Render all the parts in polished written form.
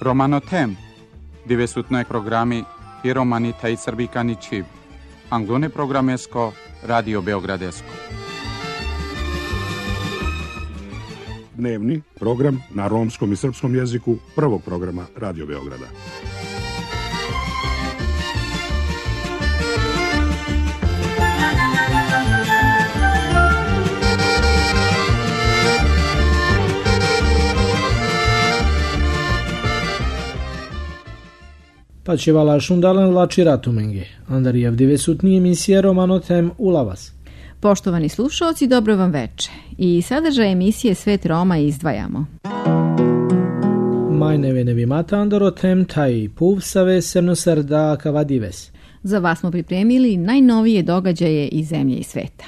Romanotem, divesutnoj programi i romani taj srbikani čib. Anglone programesko, Radio Beogradesko. Dnevni program na romskom i srpskom jeziku prvog programa Radio Beograda. Pačevala šundalan lači ratumenge. Andarijev divesutni emisija Romanotem Ulavas. Poštovani slušalci, dobro vam veče. I sadržaj emisije Svet Roma izdvajamo. Majneve nevimata Andorotem taj puvsave semnosarda kavadives. Za vas smo pripremili najnovije događaje iz zemlje i sveta.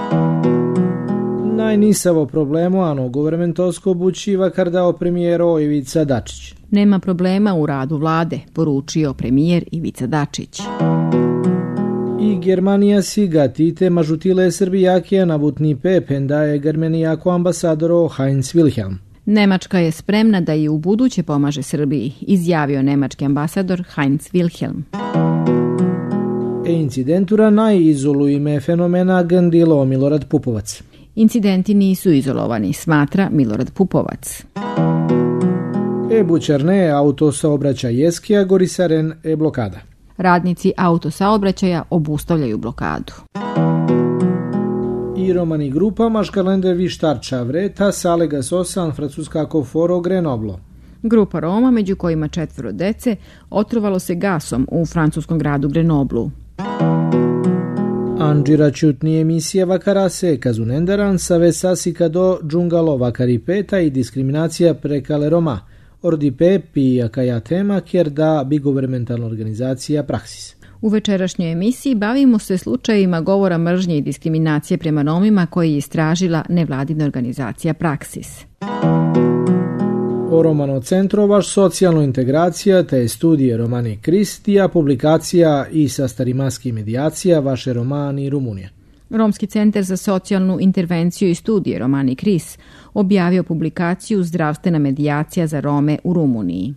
Najnisavo problemu ano governmentovsko obučiva kardao premijero Ivica Dačić. Nema problema u radu vlade, poručio premijer Ivica Dačić. I Germanija siga tite mažutile Srbijakija na butni pepen da je Germanijako ambasadoro Heinz Wilhelm. Nemačka je spremna da i u buduće pomaže Srbiji, izjavio nemački ambasador Heinz Wilhelm. Incidentura najizolujime fenomena gandilo Milorad Pupovac. Incidenti nisu izolovani, smatra Milorad Pupovac. Bučarne autosaobraćaj Jeskija Gorisaren blokada. Radnici autosaobraćaja obustavljaju blokadu. I romani grupa Maškalende Vištarča vreta Salega Sosan Francuskako foro Grenoblo. Grupa Roma, među kojima 4 dece, otrovalo se gasom u francuskom gradu Grenoblu. Anđira čutni emisija Vakarase Kazunendaran savesasika do džungalo Vakaripeta i diskriminacija prekale Roma. Ordipe pijakaja tema kjer da bi governmentalna organizacija Praksis. U večerašnjoj emisiji bavimo se slučajevima govora mržnje i diskriminacije prema Romima koji je istražila nevladina organizacija Praksis. O Romano centrovaš socijalnu integracija te studije Romani Kristija, publikacija i sa starimaski medijacija vaše Romani Rumunija. Romski centar za socijalnu intervenciju i studije Romani Kris objavio publikaciju Zdravstvena medijacija za Rome u Rumuniji.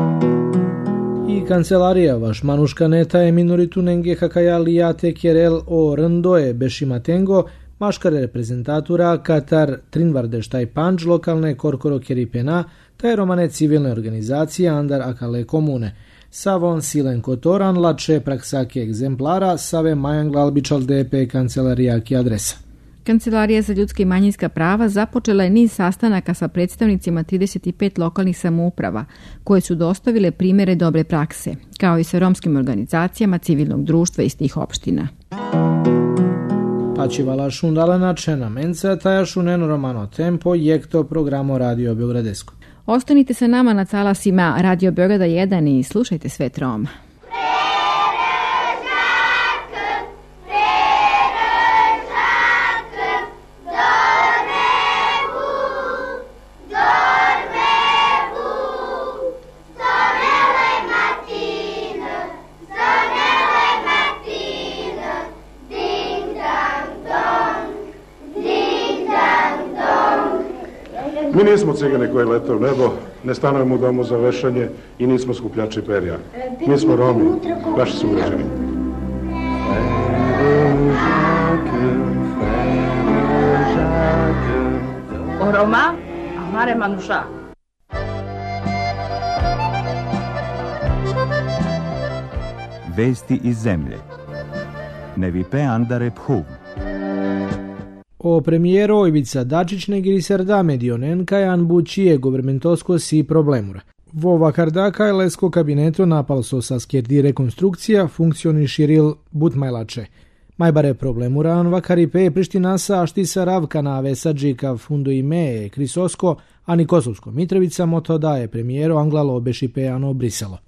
I kancelarija vaš Manuška Neta je minoritu nenge hakaja lijate kjerel o rndoje bešimatengo maškare reprezentatura Katar Trinvardeštaj Panč lokalne korkoro keripena taj romane civilne organizacije Andar Akale komune. Savon silen kotoran lače praksake egzemplara save majanglalbičal DP kancelarijaki adresa. Kancelarija za ljudska i manjinska prava započela je niz sastanaka sa predstavnicima 35 lokalnih samouprava koje su dostavile primjere dobre prakse, kao i sa romskim organizacijama civilnog društva iz tih opština. Pačivala šundala načena menca taja šuneno romano tempo jekto programo Radio Beogradesko. Ostanite sa nama na talasima Radio Beograda 1 i slušajte Svet Roma. Mi nismo cigani koji lete u nebo, ne stanujemo u domu za vešanje i nismo skupljači perja. Mi smo Romi, vaši sugrađani. O Roma, amare manuša. Vesti iz zemlje. Nevipe Andare Phuv. O premijero Ivica Dačić negrisarda medionen kajan bučije governmentosko si problemura. Vo vakardaka je lesko kabineto napal so sa skjerdi rekonstrukcija funkcioni širil butmajlače. Majbare problemura an vakaripe Prištinasa ašti sa ravka na vesađika fundo ime Krisosko, ani Kosovsko Mitrovica moto daje premijero Anglalo bešipeano Briselo.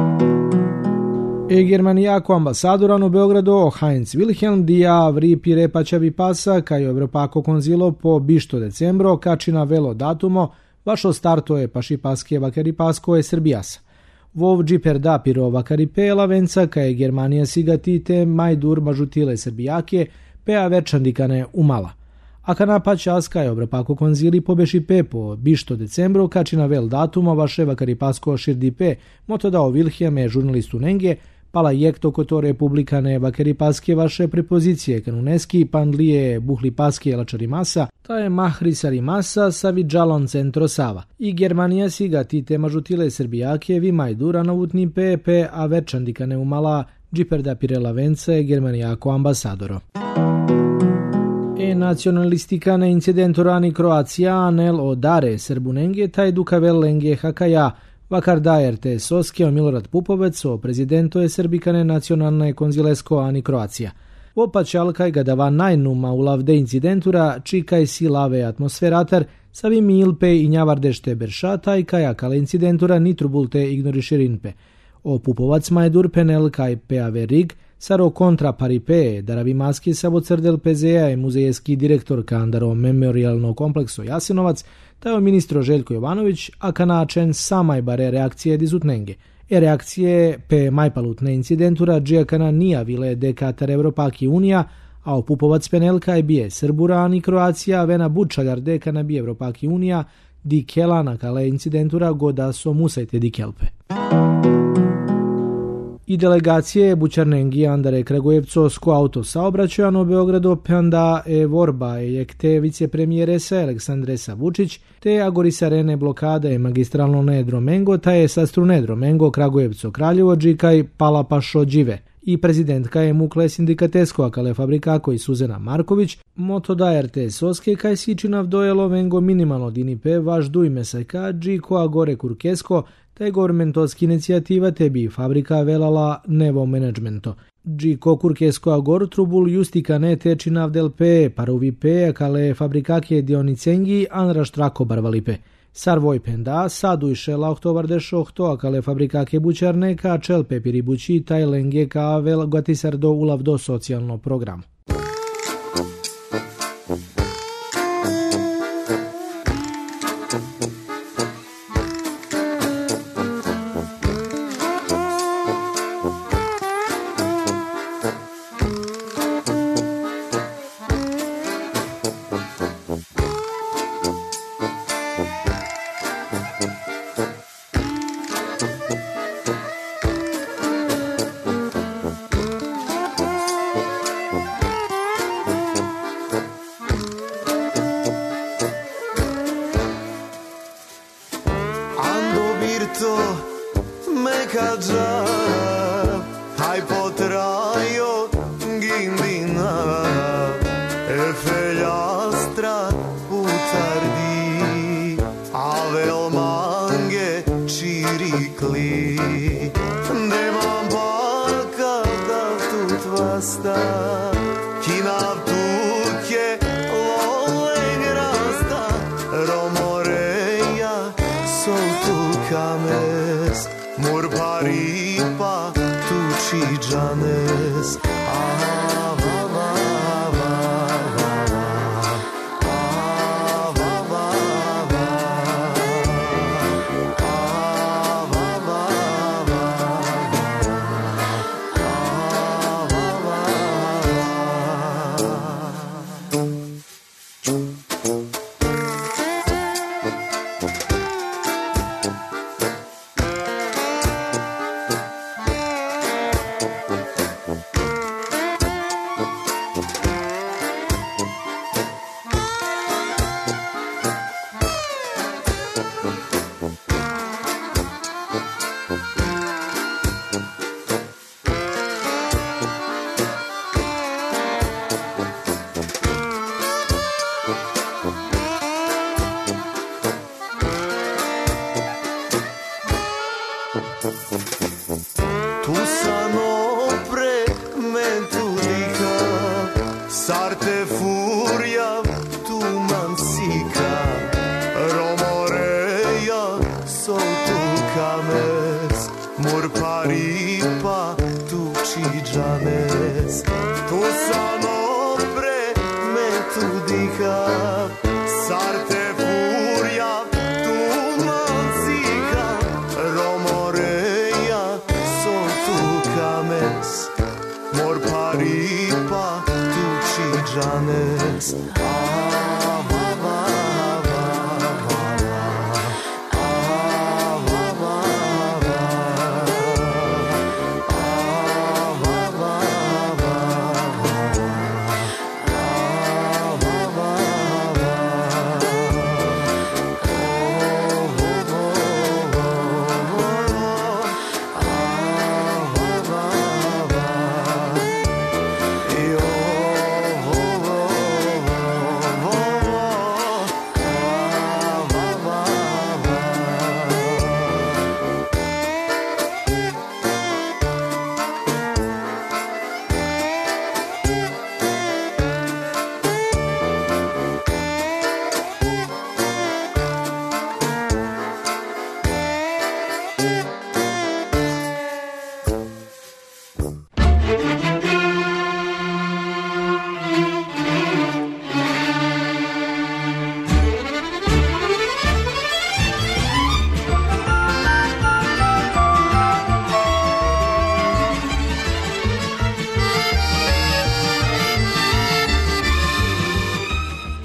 Germanijako ambasadoran u Beogradu Heinz Wilhelm dija vri pire pačavi pasa kaj Evropako konzilo po bišto decembro kačina velo datumo vašo starto je paši paske vakari pasko je Srbijasa. Vov džiper da piro vakari pe lavenca kaj Germanija sigatite majdur mažutile Srbijake pea večandikane umala. A kana pačaska je obrapako konzili pobeši pepo, bišto decembro, kačina vel datuma vaševa karipasko širdipe, moto dao Vilhijame žurnalistu Nenge, pala jekto koto republikane vakeripaske vaše prepozicije kanuneski pandlije buhlipaske lačarimasa, ta je mahrisarimasa sa vidžalon centro Sava. I Germanija si ga ti tema žutile Srbijake vi majdura novutni pepe, a večandikane umala džiperda pirela vence Germanijako ambasadoro. Nacionalistikane incidentorani Kroacija anel odare Srbunenge taj dukavel lenge hakaja vakar te soske o Milorad Pupovec o prezidento je Srbikane nacionalne konzilesko ani Kroacija. Opačalkaj ga dava najnuma u lavde incidentura čikaj si lave atmosferatar savi milpe i njavardešte beršataj kajakale incidentura nitrubulte ignorišerinpe. O Pupovac majdur penel kaj peaverig saro kontra paripe, daravi maski savo crdel PZA je muzejski direktor Kandaro memorialno komplekso Jasenovac, taj ministro Željko Jovanović, a kanačen samaj bare reakcije dizutnenge. Reakcije pe majpalutne incidentura džijakana nija vile dekatar Evropaki Unija, a o Pupovac penelka je bije Srburani Kroacija, vena bučaljar dekana bije Evropaki Unija, di kelana kale incidentura goda so musajte di kelpe. I delegacije Bučarnengi Andare Kragujevcosko auto saobraćajano Beogrado panda e vorba e jekte vicepremjeresa Aleksandresa Vučić te agorisarene blokade magistralno nedro Mengo ta je sastrunedro Mengo Kragujevco Kraljevo džikaj palapašo džive. I prezidentka je mukle sindikatesko akale fabrikako i Suzana Marković, moto da RT soske kaj sičinav dojelo vengo minimalno dinipe vaš dujme sajka džiko agore kurkesko taj governmentovski inicijativa tebi fabrika velala nevo menadžmento. Džiko kurkesko agor trubul justika ne tečinav del pe paruvi pe kale fabrikake dionicengi anra štrako barvalipe. Sarvoj penda sadujše lauktovarde šohto akale fabrikake bučarne ka čelpe piribući taj lenge ka vel gatisardo ulavdo socijalno programu. Mor paripa tu ci janes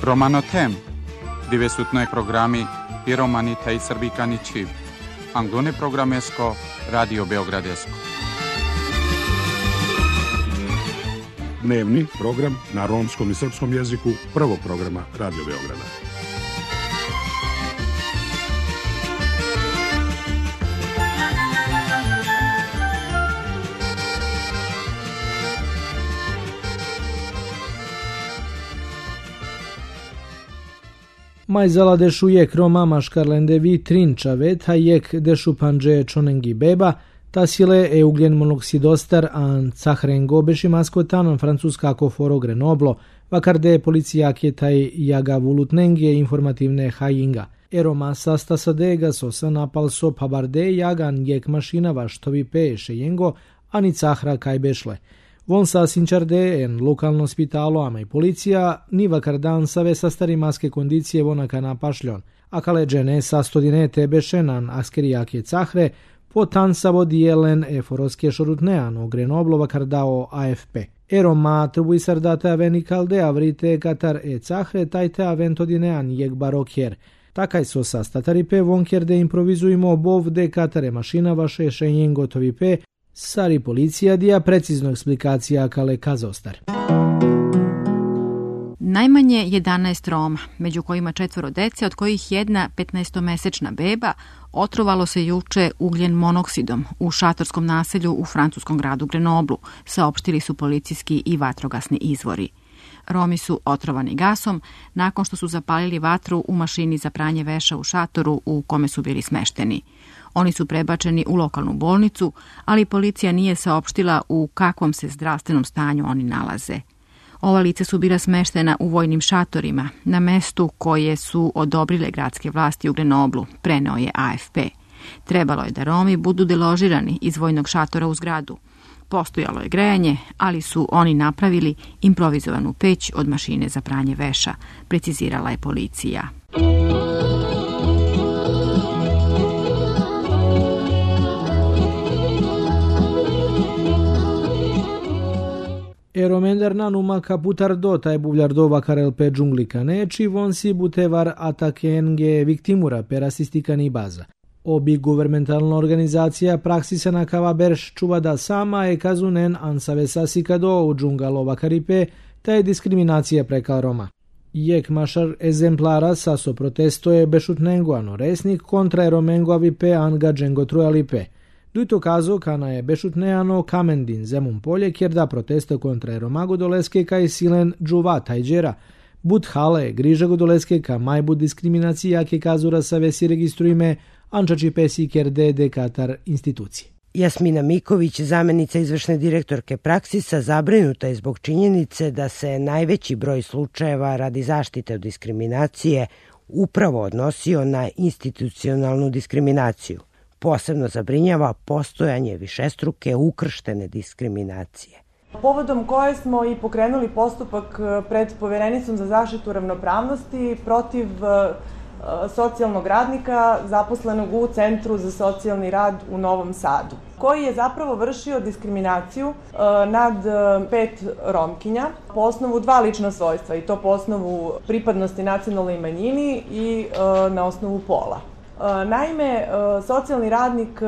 Romano tem, dove sutno je programi i romani taj srbikani čib. Anglone programesko, Radio Beogradesko. Dnevni program na romskom i srpskom jeziku prvog programa Radio Beograda. Majzala deshu jek Roma maškarlendevi trinčavet, ha jek deshu panđe čonengi beba, tasile e ugljen monoksidostar an cahrengo beši maskotan francuska koforo Grenoblo, vakarde policija kjetaj jaga vulutnenge informativne hajinga. Roma sasta sadega sosa napalso pabarde jagan jek mašina vaštovi peše jengo, ani cahra kaj bešle. Von sa sinčarde en lokalno spitalo ama i policija ni vakardan save sa stari maske kondicije vonaka na pašljon, a kaleđene sa stodinete bešenan askerijake cahre po tansavo dijelen e foroske šorutnean o Grenoblo vakardao AFP. Roma trbuj sardate aveni kalde avrite katar e cahre tajte aventodinean jek barokjer. Takaj so sa stataripe vonkjerde improvizujemo bovde katare mašina vaše šenjen gotovi pe, sari policija dija precizno eksplikacija kale kazostar. Najmanje 11 Roma, među kojima 4 dece, od kojih jedna 15-mesečna beba, otrovalo se juče ugljen monoksidom u šatorskom naselju u francuskom gradu Grenoblu, saopštili su policijski i vatrogasni izvori. Romi su otrovani gasom nakon što su zapalili vatru u mašini za pranje veša u šatoru u kome su bili smešteni. Oni su prebačeni u lokalnu bolnicu, ali policija nije saopštila u kakvom se zdravstvenom stanju oni nalaze. Ova lica su bila smeštena u vojnim šatorima na mestu koje su odobrile gradske vlasti u Grenoblu, preneo je AFP. Trebalo je da Romi budu deložirani iz vojnog šatora u zgradu. Postojalo je grejanje, ali su oni napravili improvizovanu peć od mašine za pranje veša, precizirala je policija. Eromender nanuma kaputar do taj buvljardo vakarel pe džungli kaneči vonsi butevar atakenge viktimura per asistikani baza. Obi guvermentalna organizacija praksisena kava berš čuvada sama e kazunen ansave sasikado u džungalo vakaripe taj diskriminacija preka Roma. Jek mašar exemplara saso protestoje bešutnengo ano resnik kontra eromengo avipe anga džengo trujalipe. Duito kazo kana je bešutneano kamendin zemun polje kjer da protesta kontra eromago doleske kaj silen džuva tajđera. Bud hale griža godoleske ka majbud diskriminacija ke kazura save si registrujme ančači pesi kjer de Katar institucije. Jasmina Miković, zamjenica izvršne direktorke Praksisa, zabrinuta je zbog činjenice da se najveći broj slučajeva radi zaštite od diskriminacije upravo odnosio na institucionalnu diskriminaciju. Posebno zabrinjava postojanje višestruke ukrštene diskriminacije. Povodom koje smo i pokrenuli postupak pred Poverenicom za zaštitu ravnopravnosti protiv socijalnog radnika zaposlenog u Centru za socijalni rad u Novom Sadu, koji je zapravo vršio diskriminaciju nad 5 Romkinja po osnovu 2 lična svojstva, i to po osnovu pripadnosti nacionalnoj manjini i na osnovu pola. Naime, socijalni radnik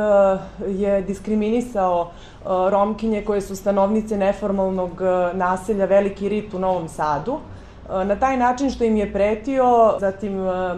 je diskriminisao Romkinje koje su stanovnice neformalnog naselja Veliki Rit u Novom Sadu, na taj način što im je pretio, zatim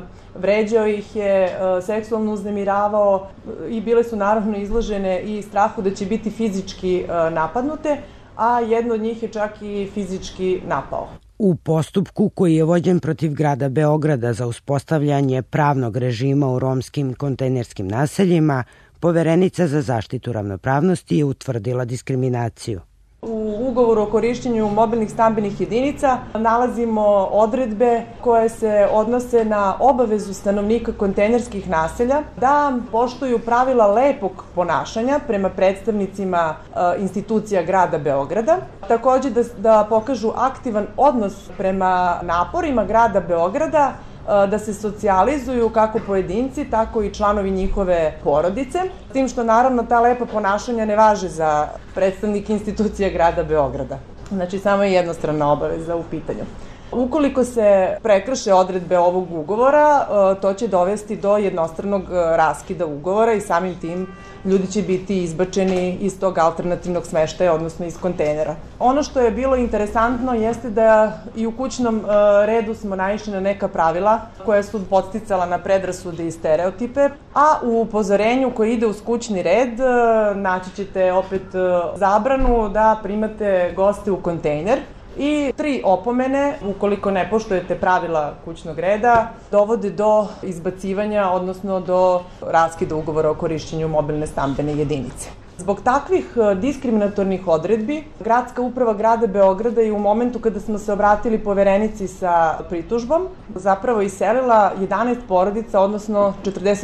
vređao ih je, seksualno uznemiravao i bile su naravno izložene i strahu da će biti fizički napadnute, a jedno od njih je čak i fizički napao. U postupku koji je vođen protiv grada Beograda za uspostavljanje pravnog režima u romskim kontejnerskim naseljima, Poverenica za zaštitu ravnopravnosti je utvrdila diskriminaciju. U ugovoru o korišćenju mobilnih stambenih jedinica nalazimo odredbe koje se odnose na obavezu stanovnika kontejnerskih naselja da poštuju pravila lepog ponašanja prema predstavnicima institucija grada Beograda. Takođe da pokažu aktivan odnos prema naporima grada Beograda da se socijalizuju kako pojedinci, tako i članovi njihove porodice, s tim što naravno ta lepa ponašanja ne važe za predstavnike institucija grada Beograda. Znači samo je jednostrana obaveza u pitanju. Ukoliko se prekrše odredbe ovog ugovora, to će dovesti do jednostranog raskida ugovora i samim tim ljudi će biti izbačeni iz tog alternativnog smeštaja, odnosno iz kontejnera. Ono što je bilo interesantno jeste da i u kućnom redu smo naišli na neka pravila koja su podsticala na predrasude i stereotipe, a u upozorenju koje ide uz kućni red naći ćete opet zabranu da primate goste u kontejner i 3 opomene, ukoliko ne poštujete pravila kućnog reda, dovode do izbacivanja, odnosno do raskida ugovora o korišćenju mobilne stambene jedinice. Zbog takvih diskriminatornih odredbi, Gradska uprava grada Beograda je u momentu kada smo se obratili poverenici sa pritužbom, zapravo iselila 11 porodica, odnosno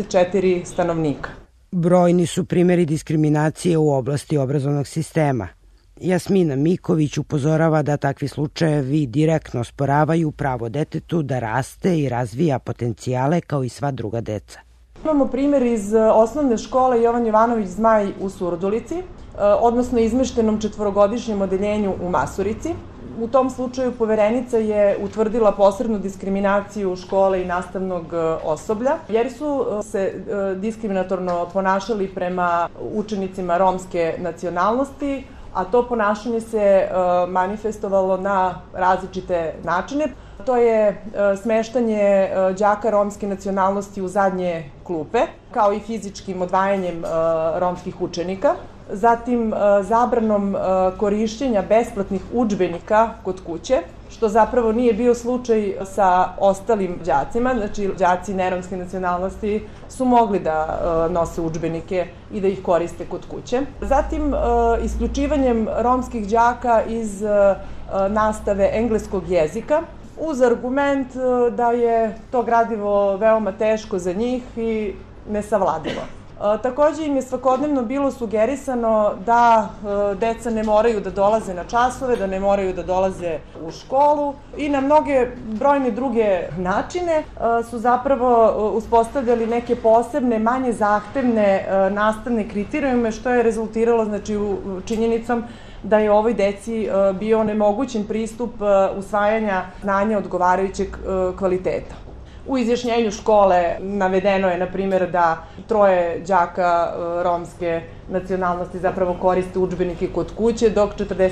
44 stanovnika. Brojni su primjeri diskriminacije u oblasti obrazovnog sistema. Jasmina Miković upozorava da takvi slučajevi direktno osporavaju pravo detetu da raste i razvija potencijale kao i sva druga deca. Imamo primjer iz osnovne škole Jovan Jovanović Zmaj u Surdulici, odnosno izmeštenom 4-godišnjem odeljenju u Masurici. U tom slučaju poverenica je utvrdila posrednu diskriminaciju škole i nastavnog osoblja, jer su se diskriminatorno ponašali prema učenicima romske nacionalnosti, a to ponašanje se manifestovalo na različite načine. To je smeštanje đaka romske nacionalnosti u zadnje klupe, kao i fizičkim odvajanjem romskih učenika, zatim zabranom korišćenja besplatnih udžbenika kod kuće, što zapravo nije bio slučaj sa ostalim đacima, znači đaci neromske nacionalnosti su mogli da nose udžbenike i da ih koriste kod kuće. Zatim isključivanjem romskih đaka iz nastave engleskog jezika, uz argument da je to gradivo veoma teško za njih i nesavladivo. Takođe im je svakodnevno bilo sugerisano da deca ne moraju da dolaze na časove, da ne moraju da dolaze u školu i na mnoge brojne druge načine su zapravo uspostavljali neke posebne, manje zahtevne nastavne kriterijume, što je rezultiralo činjenicom da je ovoj deci bio onemogućen pristup usvajanja znanja odgovarajućeg kvaliteta. U izjašnjenju škole navedeno je, na primjer, da 3 đaka romske nacionalnosti zapravo koriste udžbenike kod kuće, dok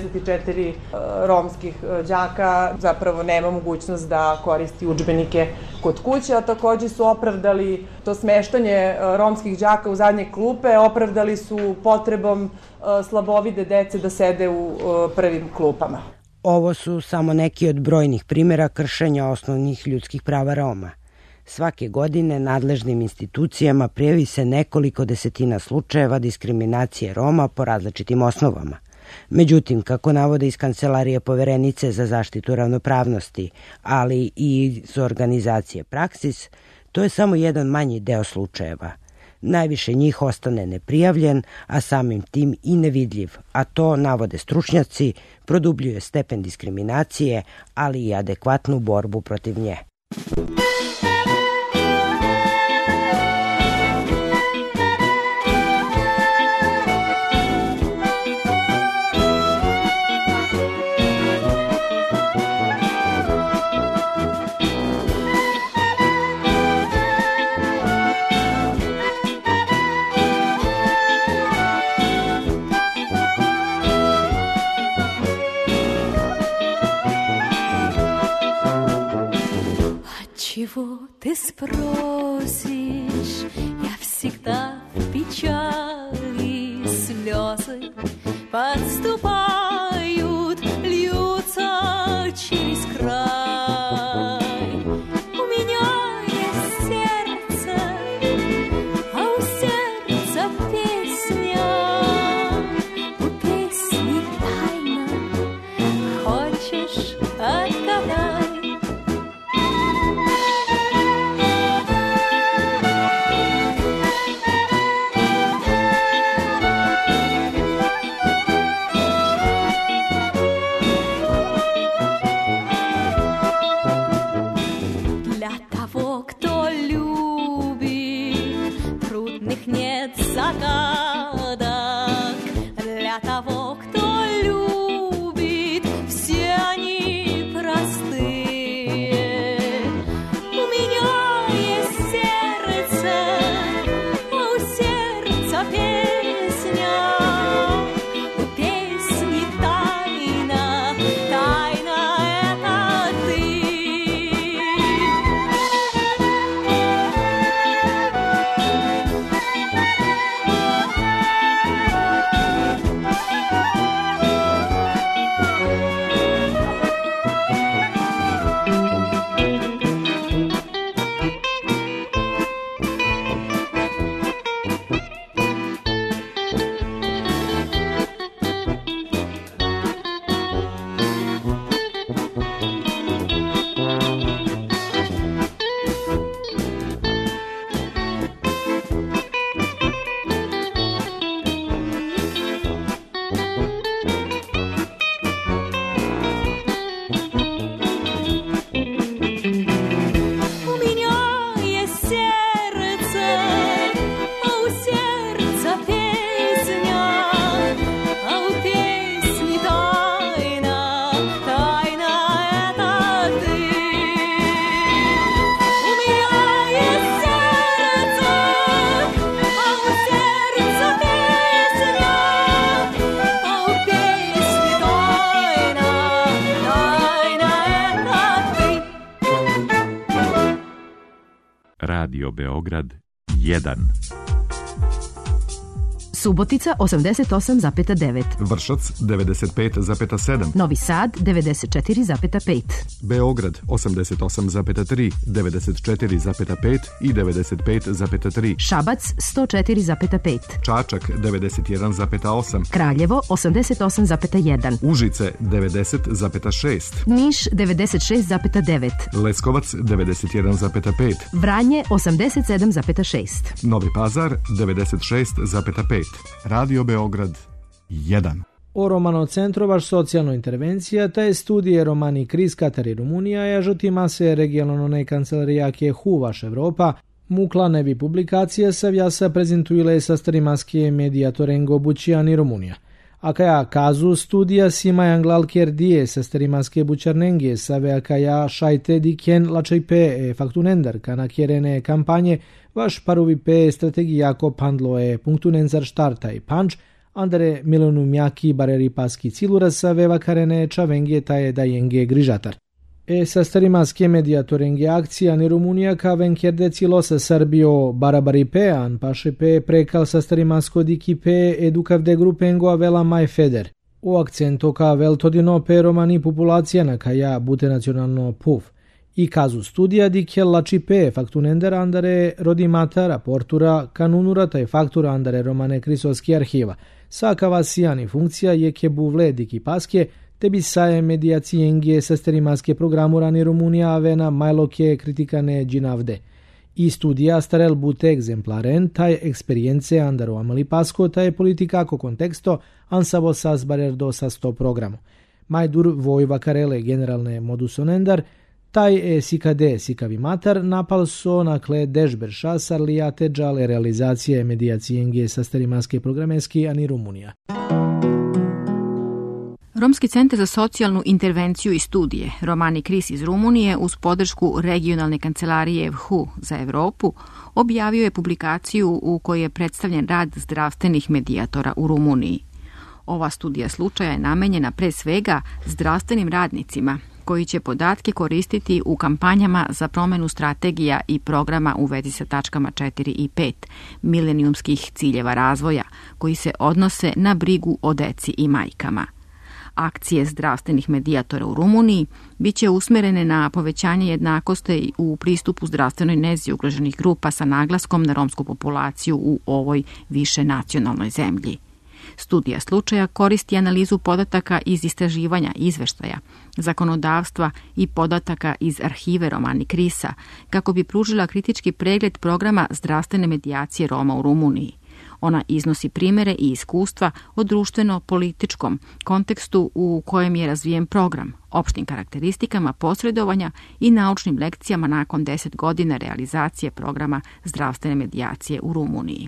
44 romskih đaka zapravo nema mogućnost da koristi udžbenike kod kuće, a takođe su opravdali to smeštanje romskih đaka u zadnje klupe, opravdali su potrebom slabovide dece da sede u prvim klupama. Ovo su samo neki od brojnih primjera kršenja osnovnih ljudskih prava Roma. Svake godine nadležnim institucijama prijavi se nekoliko desetina slučajeva diskriminacije Roma po različitim osnovama. Međutim, kako navode iz Kancelarije poverenice za zaštitu ravnopravnosti, ali i iz organizacije Praksis, to je samo jedan manji deo slučajeva. Najviše njih ostane neprijavljen, a samim tim i nevidljiv, a to, navode stručnjaci, produbljuje stepen diskriminacije, ali i adekvatnu borbu protiv nje. Чего ты спросишь? Я всегда в печали, слезы подступают, льются через край. У меня есть сердце, а у сердца песня, у песни тайна. Хочешь — отгадай. Загадок для того, кто любит, все они просты. Radio Beograd 1. Subotica 88,9. Vršac 95,7. Novi Sad 94,5. Beograd 88,3, 94,5 i 95,3. Šabac 104,5. Čačak 91,8. Kraljevo 88,1. Užice 90,6. Niš 96,9. Leskovac 91,5. Vranje 87,6. Novi Pazar 96,5. Radio Beograd 1. O Romano centrovaš socijalno intervencija, taj studije Romani Kris Katar i Rumunija je žutima se regionalne kancelarijake Huvaš Evropa, mukla nebi publikacija sa vjasa prezentujile sa starimaske medijatorengo Bućijan i Rumunija. A kaja kazu studija sima janglalker die sa starimaske bučarnenge sa vea kaja šajte diken lačajpe faktunendar kana kjerene kampanje vaš paruvi pe strategijako pandlo punktunenzar štarta i panč, andare milonu mjaki bareri paski cilura sa veva karene čavenge taje da jenge grižatar. Sa starimaske medijatorenge akcija ni Rumunija ka venkerde cilo sa Srbio barabari pe an paše pe prekal sa starimasko diki pe edukavde grupengo avela maj feder. O akcento ka vel todino pe romani populacija na kaja bute nacionalno puf. I kazu studija dike lači pe faktunender andare rodi matara portura kanunura taj faktura andare romane krisoski arhiva. Sakava sijani funkcija je ke buvle diki paske tebi saje medijacijenge sa starimaske programurani Rumunija avena majloke kritikane džinavde. I studija starel bute egzemplaren taj eksperijence andaro amali pasko taj politikako konteksto ansavo sasbarer do sa 100 programu. Majdur vojva karele generalne modusonendar taj sikade sikavi matar napal so nakle dežberša sarlijate džale realizacije medijacijenge sa starimaske programeski ani Rumunija. Romski centar za socijalnu intervenciju i studije Romani Kris iz Rumunije uz podršku regionalne kancelarije WHO za Evropu objavio je publikaciju u kojoj je predstavljen rad zdravstvenih medijatora u Rumuniji. Ova studija slučaja je namenjena pre svega zdravstvenim radnicima koji će podatke koristiti u kampanjama za promjenu strategija i programa u vezi sa tačkama 4 i 5 milenijumskih ciljeva razvoja koji se odnose na brigu o deci i majkama. Akcije zdravstvenih medijatora u Rumuniji bit će usmjerene na povećanje jednakosti u pristupu zdravstvenoj nezi ugroženih grupa sa naglaskom na romsku populaciju u ovoj više nacionalnoj zemlji. Studija slučaja koristi analizu podataka iz istraživanja, izveštaja, zakonodavstva i podataka iz arhive Romani Krisa kako bi pružila kritički pregled programa zdravstvene medijacije Roma u Rumuniji. Ona iznosi primjere i iskustva o društveno-političkom kontekstu u kojem je razvijen program, opštim karakteristikama posredovanja i naučnim lekcijama nakon 10 godina realizacije programa zdravstvene medijacije u Rumuniji.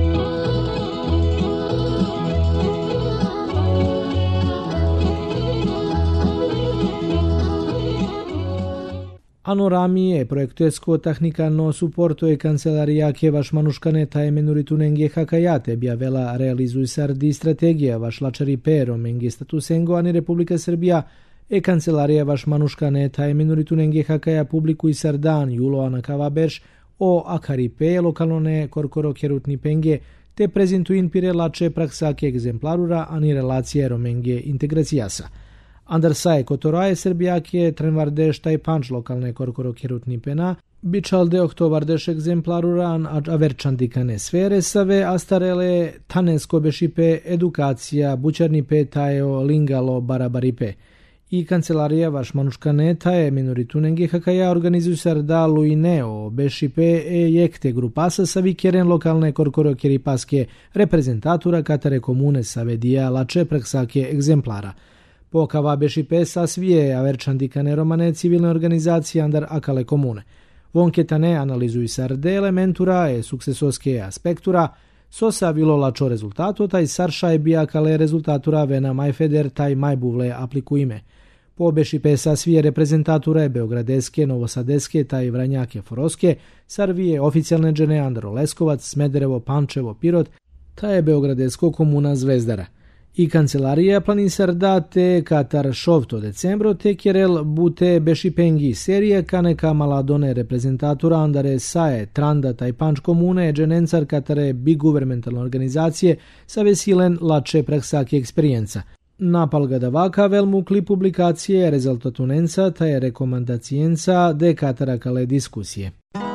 Anoramije projektuesko tehnikano suporto je kancelarijake vaš manuškane taj menuritunenge hakajate bjavela realizuj sardi strategija vaš lačari pero menge statusengo ani Republika Srbija kancelarija vaš manuškane taj menuritunenge hakaja publikuj sardan julo anakava berš o akaripe lokalone korkoro kerutni penge te prezentuin pire lače praksake egzemplarura ani relacije romenge integracijasa. Andar saje kotoraje Srbijake trenvardeš taj panč lokalne korkoro kerutni pena, bičalde oktovardeš egzemplaruran averčandikane sfere save astarele tanesko bešipe edukacija bučarnipe tajo lingalo barabaripe. I kancelarija vaš manuškane taje minoritunenge hakaja organizuju sarda luineo bešipe jekte grupasa savi keren lokalne korkoro keripaske reprezentatura katare komune savedija lače praksake egzemplara. Pokava bešipe sa svije averčandikane romane civilne organizacije andar akale komune. Vonketane analizuju sarde elementura suksesoske aspektura, so savilo lačo rezultato, taj saršaj bi akale rezultatura vena majfeder taj majbuvle aplikujme. Po bešipe sa svije reprezentature beogradeske, novosadeske taj vranjake foroske, sarvije oficijalne džene andro Leskovac, Smederevo, Pančevo, Pirot, taj je beogradesko komuna Zvezdara. I Kancelarija planisarda te Katar šovto decembro te kjerel bute bešipengi serije kaneka maladone reprezentatura andare sae tranda tajpanč komune e dženencar Katare big governmentalne organizacije sa vesilen lače praksaki eksperijenca. Napal gadavaka velmukli publikacije rezultatunenca ta je rekomendacijenca de Katara kale diskusije.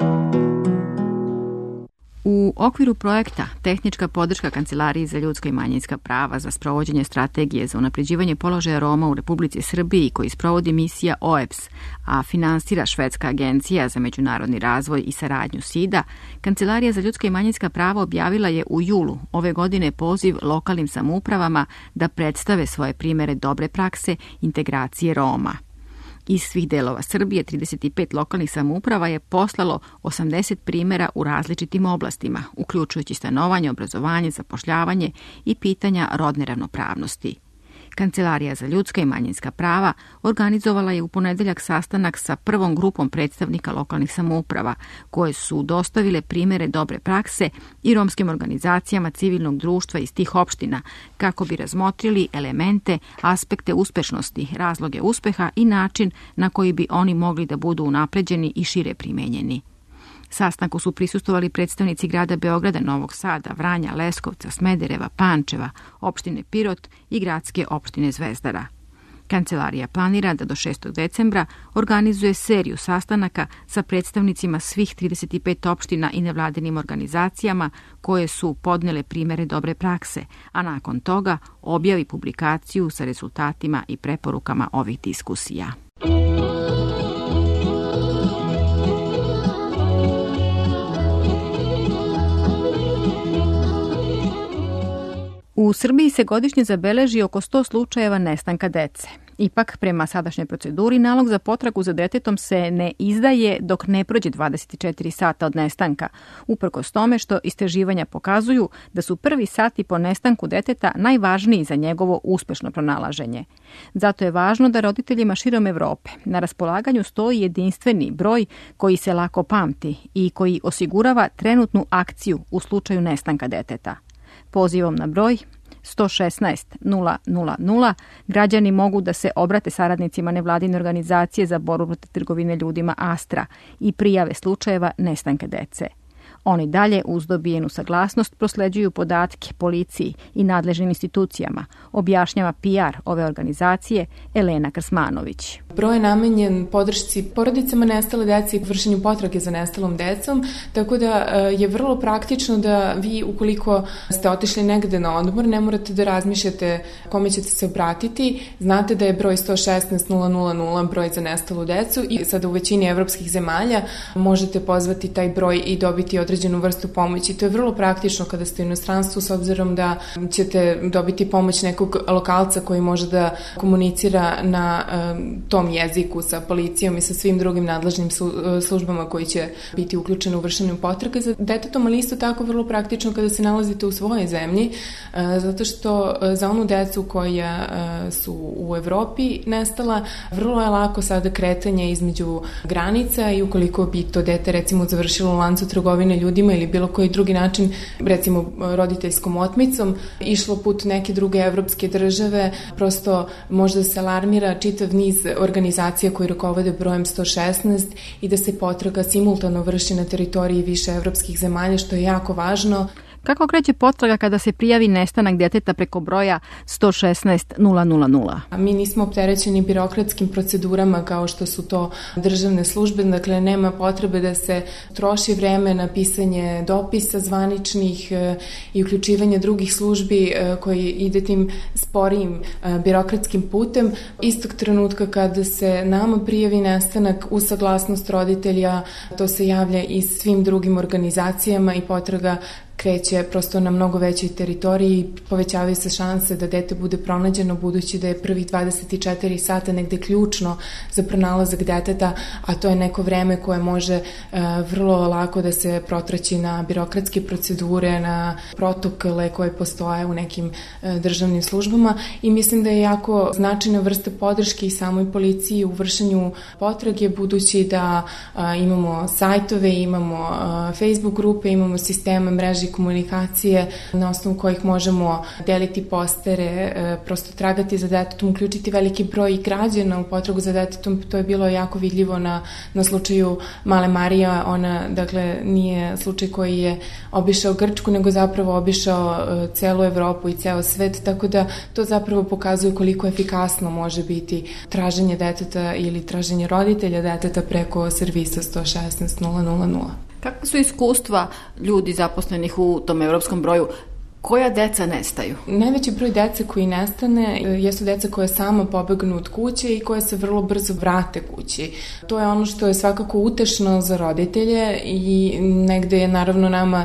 U okviru projekta Tehnička podrška Kancelariji za ljudska i manjinska prava za sprovođenje strategije za unapređivanje položaja Roma u Republici Srbiji koji sprovodi misija OEBS, a finansira Švedska agencija za međunarodni razvoj i saradnju SIDA, Kancelarija za ljudska i manjinska prava objavila je u julu ove godine poziv lokalnim samoupravama da predstave svoje primere dobre prakse integracije Roma. Iz svih delova Srbije 35 lokalnih samouprava je poslalo 80 primjera u različitim oblastima, uključujući stanovanje, obrazovanje, zapošljavanje i pitanja rodne ravnopravnosti. Kancelarija za ljudska i manjinska prava organizovala je u ponedeljak sastanak sa prvom grupom predstavnika lokalnih samouprava, koje su dostavile primjere dobre prakse i romskim organizacijama civilnog društva iz tih opština, kako bi razmotrili elemente, aspekte uspešnosti, razloge uspeha i način na koji bi oni mogli da budu unapređeni i šire primenjeni. Sastanku su prisustvovali predstavnici grada Beograda, Novog Sada, Vranja, Leskovca, Smedereva, Pančeva, opštine Pirot i gradske opštine Zvezdara. Kancelarija planira da do 6. decembra organizuje seriju sastanaka sa predstavnicima svih 35 opština i nevladinim organizacijama koje su podnele primere dobre prakse, a nakon toga objavi publikaciju sa rezultatima i preporukama ovih diskusija. U Srbiji se godišnje zabeleži oko 100 slučajeva nestanka dece. Ipak, prema sadašnjoj proceduri, nalog za potragu za detetom se ne izdaje dok ne prođe 24 sata od nestanka, uprkos tome što istraživanja pokazuju da su prvi sati po nestanku deteta najvažniji za njegovo uspešno pronalaženje. Zato je važno da roditeljima širom Evrope na raspolaganju stoji jedinstveni broj koji se lako pamti i koji osigurava trenutnu akciju u slučaju nestanka deteta. Pozivom na broj 116 000 građani mogu da se obrate saradnicima nevladine organizacije za borbu protiv trgovine ljudima Astra i prijave slučajeva nestanka dece. Oni dalje uz dobijenu saglasnost prosleđuju podatke policiji i nadležnim institucijama, objašnjava PR ove organizacije Elena Krsmanović. Broj je namenjen podršci porodicama nestale dece i vršenju potrage za nestalom decom, tako da je vrlo praktično da vi ukoliko ste otišli negde na odmor, ne morate da razmišljate kome ćete se obratiti. Znate da je broj 116 000 broj za nestalu decu i sada u većini evropskih zemalja možete pozvati taj broj i dobiti određenu vrstu pomoći. To je vrlo praktično kada ste u inostranstvu, s obzirom da ćete dobiti pomoć nekog lokalca koji može da komunicira na tom jeziku sa policijom i sa svim drugim nadležnim službama koji će biti uključene u vršenju potrage za detetom, ali isto tako vrlo praktično kada se nalazite u svojoj zemlji, zato što za onu decu koja su u Evropi nestala, vrlo je lako sada kretanje između granica i ukoliko bi to dete recimo završilo u lancu trgovine ljudima ili bilo koji drugi način, recimo roditeljskom otmicom, išlo put neke druge evropske države, prosto možda se alarmira čitav niz organizacija koji rukovode brojem 116 i da se potraga simultano vrši na teritoriji više evropskih zemalja, što je jako važno. Kako kreće potraga kada se prijavi nestanak deteta preko broja 116 000? Mi nismo opterećeni birokratskim procedurama kao što su to državne službe, dakle nema potrebe da se troši vreme na pisanje dopisa zvaničnih i uključivanje drugih službi koji ide tim sporijim birokratskim putem. Istog trenutka kada se nama prijavi nestanak uz saglasnost roditelja, to se javlja i svim drugim organizacijama i potraga kreće prosto na mnogo većoj teritoriji i povećavaju se šanse da dete bude pronađeno, budući da je prvih 24 sata negde ključno za pronalazak deteta, a to je neko vreme koje može vrlo lako da se protraći na birokratske procedure, na protokole koje postoje u nekim državnim službama i mislim da je jako značajna vrsta podrške i samoj policiji u vršenju potrage, budući da imamo sajtove, imamo Facebook grupe, imamo sisteme mreži komunikacije na osnovu kojih možemo deliti postere, prosto tragati za detetom, uključiti veliki broj građana u potragu za detetom. To je bilo jako vidljivo na slučaju male Marija. Ona, dakle, nije slučaj koji je obišao Grčku, nego zapravo obišao celu Evropu i ceo svet, tako da to zapravo pokazuje koliko efikasno može biti traženje deteta ili traženje roditelja deteta preko servisa 116 000. Kakva su iskustva ljudi zaposlenih u tom evropskom broju? Koja deca nestaju? Najveći broj dece koji nestane jesu deca koja sama pobegnu od kuće i koja se vrlo brzo vrate kući. To je ono što je svakako utešno za roditelje i negde je naravno nama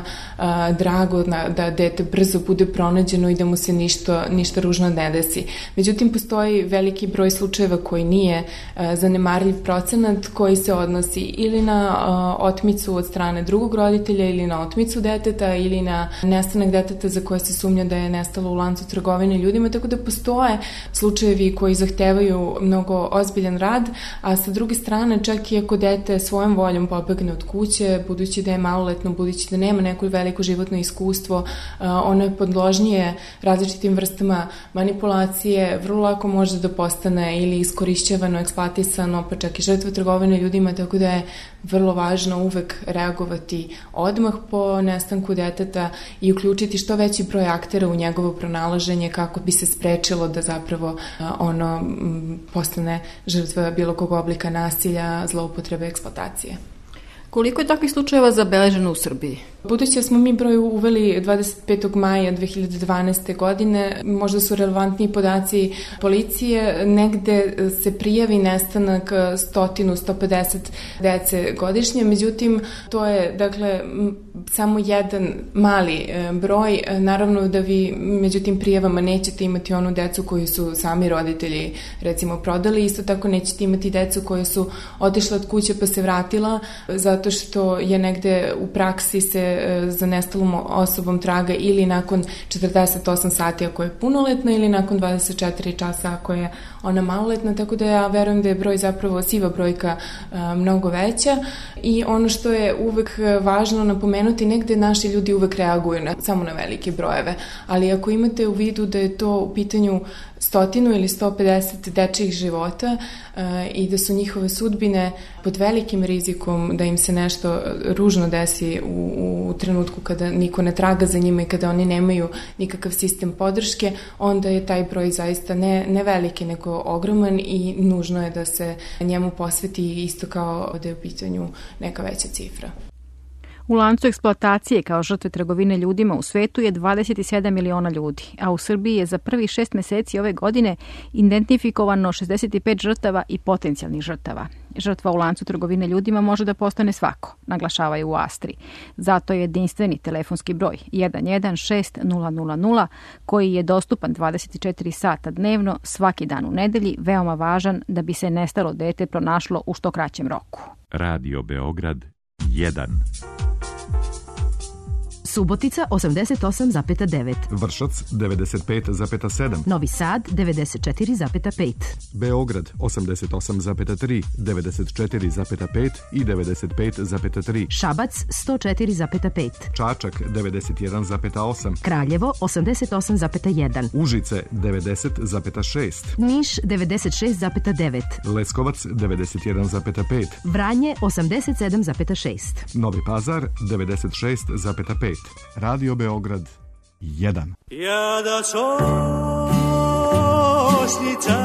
drago da dete brzo bude pronađeno i da mu se ništa ružno ne desi. Međutim, postoji veliki broj slučajeva koji nije zanemarljiv procenat, koji se odnosi ili na otmicu od strane drugog roditelja ili na otmicu deteta ili na nestanak deteta za koje se sumnja da je nestalo u lancu trgovine ljudima, tako da postoje slučajevi koji zahtevaju mnogo ozbiljan rad, a sa druge strane, čak i ako dete svojom voljom pobegne od kuće, budući da je maloletno, budući da nema neko veliko životno iskustvo, ono je podložnije različitim vrstama manipulacije, vrlo lako može da postane ili iskorišćavano, eksploatisano, pa čak i žrtva trgovine ljudima, tako da je vrlo važno uvek reagovati odmah po nestanku deteta i uključiti što veći broj aktera u njegovo pronalaženje kako bi se sprečilo da zapravo ono postane žrtva bilo kog oblika nasilja, zloupotrebe, eksploatacije. Koliko je takvih slučajeva zabeleženo u Srbiji? Budući da smo mi broj uveli 25. maja 2012. godine, možda su relevantniji podaci policije, negde se prijavi nestanak 100-150 dece godišnje, međutim, to je, dakle, samo jedan mali broj. Naravno da vi među tim prijavama nećete imati onu decu koju su sami roditelji, recimo, prodali, isto tako nećete imati decu koje su otišle od kuće pa se vratila, zato što je negde u praksi se za nestalom osobom traga ili nakon 48 sati ako je punoletna ili nakon 24 časa ako je ona maloletna, tako da ja verujem da je broj zapravo siva brojka mnogo veća i ono što je uvek važno napomenuti, negde naši ljudi uvek reaguju samo na velike brojeve, ali ako imate u vidu da je to u pitanju 100 ili 150 dečjih života i da su njihove sudbine pod velikim rizikom da im se nešto ružno desi u trenutku kada niko ne traga za njima i kada oni nemaju nikakav sistem podrške, onda je taj broj zaista ne veliki nego ogroman i nužno je da se njemu posveti isto kao da je u pitanju neka veća cifra. U lancu eksploatacije kao žrtve trgovine ljudima u svetu je 27 miliona ljudi, a u Srbiji je za prvih 6 meseci ove godine identifikovano 65 žrtava i potencijalnih žrtava. Žrtva u lancu trgovine ljudima može da postane svako, naglašavaju u Astri. Zato je jedinstveni telefonski broj 116000 koji je dostupan 24 sata dnevno svaki dan u nedelji veoma važan da bi se nestalo dete pronašlo u što kraćem roku. Radio Beograd 1. Subotica 88,9. Vršac 95,7. Novi Sad 94,5. Beograd 88,3, 94,5 i 95,3. Šabac 104,5. Čačak 91,8. Kraljevo 88,1. Užice 90,6. Niš 96,9. Leskovac 91,5. Vranje 87,6. Novi Pazar 96,5. Radio Beograd 1. Jada sosnica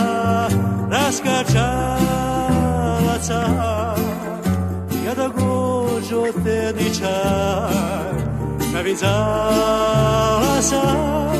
raskačalaca, jada gođo tedničar navizala sam,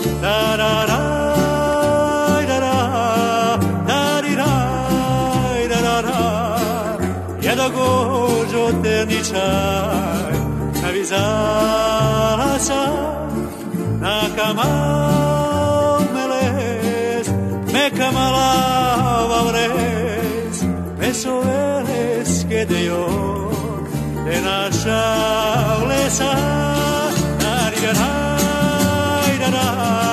da-ra-raj, da-ra, da-ri-raj, da-ra-ra, jada gođo tedničar navizala sam, na kamal meles, me kamalava vres, me soveles que de yo, de naša lesa, narigaray, da-ra,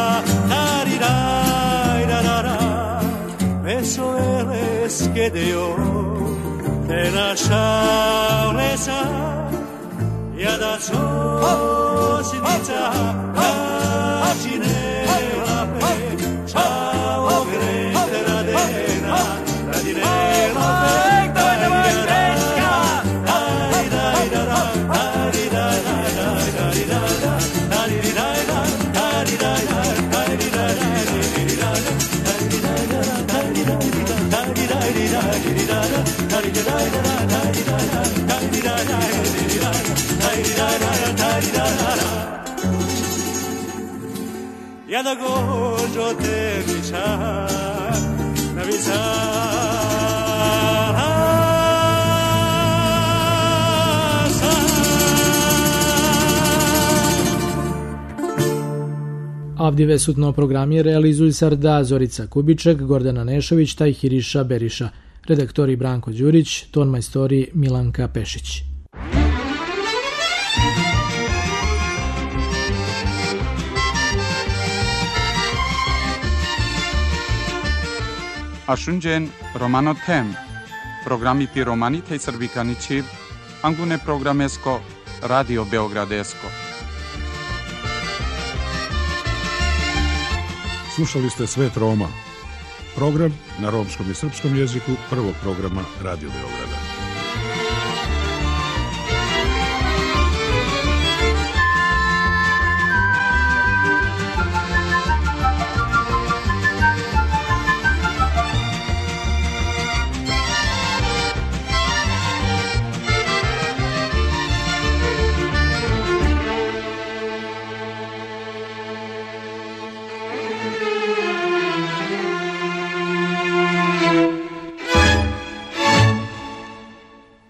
nariray, da-ra-ra, me soveles que de yo, de naša lesa, Jada čosnica Kačine lape Čavo grete radena Radine lape Ja da gođo tebi čak Avdive sutno programi realizuju Sarda, Zorica Kubiček, Gordana Nešović, Tajhiriša Beriša. Redaktori Branko Đurić, ton majstori Milanka Pešić. Ashunjen Romano Tem, programi pi Romanita i Srbikanići, angune programesko, Radio Beogradesko. Slušali ste Svet Roma, program na romskom i srpskom jeziku prvog programa Radio Beograda.